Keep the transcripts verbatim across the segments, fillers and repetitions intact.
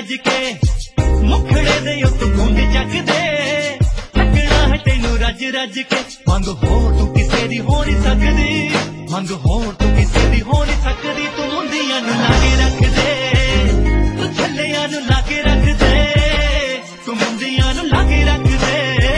रज के मुखड़े दे उत गुंद जग दे लगना है तेनू रज रज के मंग होर तू किसे दी हो नहीं सकदी मंग होर तू किसे दी हो नहीं सकदी तू मुंदियां नू लागे रख दे तू छल्लियां नू लागे रख दे तू मुंदियां नू लागे रख दे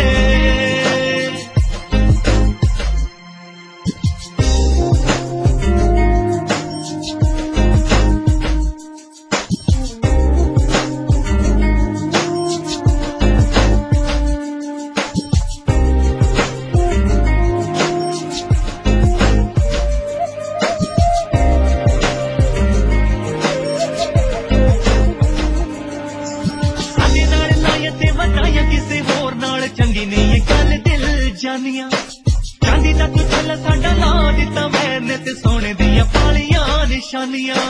चंगी नहीं ये गल दिल जानिया चांदी दा तू छल्ला साडा ला दिता मैंने ते सोने दियां पालियां निशानियां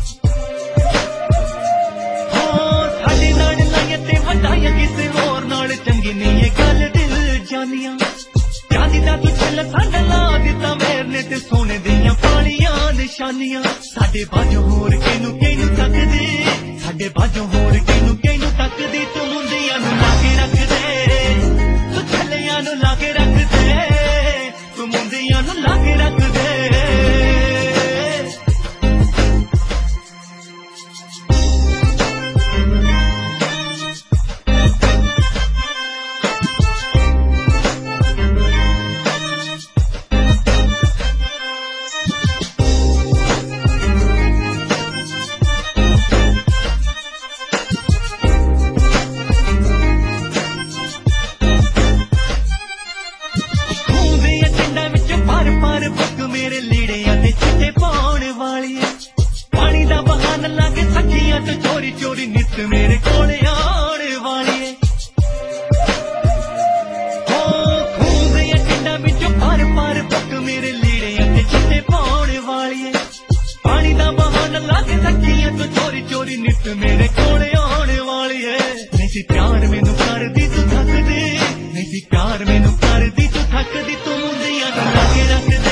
हो साडे नाल लाइया ते वधाइयां किसे होर नाल चंगी नहीं ये गल दिल जानिया चांदी दा तू छल्ला साडा ला दिता मैंने ते सोने दियां पालियां निशानियां साडे बाजो होर किनू किनू तकदी साडे बाजो होर किनू किनू तकदी तू मुंदियां नू लागे रख दे छल्लियां नू लागे रख दे तू मुंदियां नू लागे रख दे मेरे लीड़ियां ते चिट्टे पाउण वाली पानी दा बहाना लागे सखियां ते चोरी चोरी नित मेरे कोल आउण वाली हो खून दियां टिंडां विचों पार पार पक मेरे लीड़ियां ते चिट्टे पाउण वाली पानी दा बहाना लागे सखियां ते चोरी चोरी नित मेरे कोल आउण वाली नहीं सी प्यार मैनू करदी तू थकदी नहीं सी प्यार मैनू करदी तू थकदी तू मुंदियां नू लागे रख दे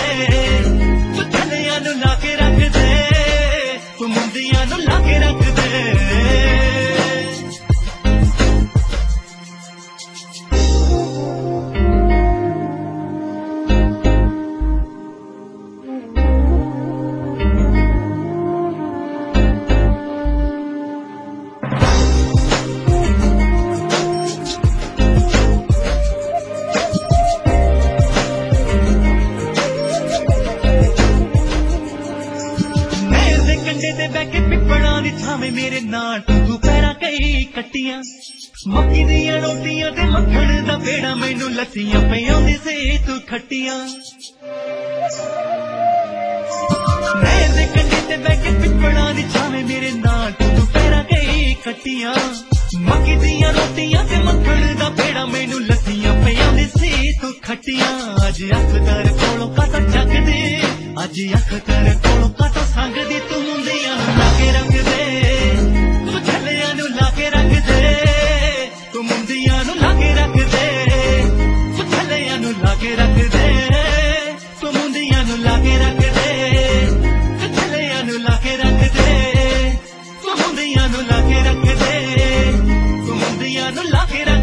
लागे रख दे तू मुंदियां नू लागे रख दे मेरे नाल तू पैरा कई कट्टियां मक्की दियां रोटियां ते मक्खण दा पेड़ा मैनू लस्सियां पियाउंदी सी तू खट्टियां नहर दे कंढे ते बैठ के पिपड़ा दी छावें मेरे नाल तू पैरा कई कट्टियां मक्की दियां रोटियां ते मक्खण दा पेड़ा मैनू लस्सियां पियाउंदी सी तू खट्टियां अज अख तेरे कोलों काता जगदी अज अख तेरे कोलों काता संगदी तू मुंदियां नू लागे रख दे छल्लियां नू लागे रख दे तू मुंदियां नू लागे रख दे तू छल्लियां नू लागे रख दे तू मुंदियां नू लागे रख दे तू छल्लियां नू लागे रख दे तू मुंदियां नू लागे रख दे तू मुंदियां नू लागे रख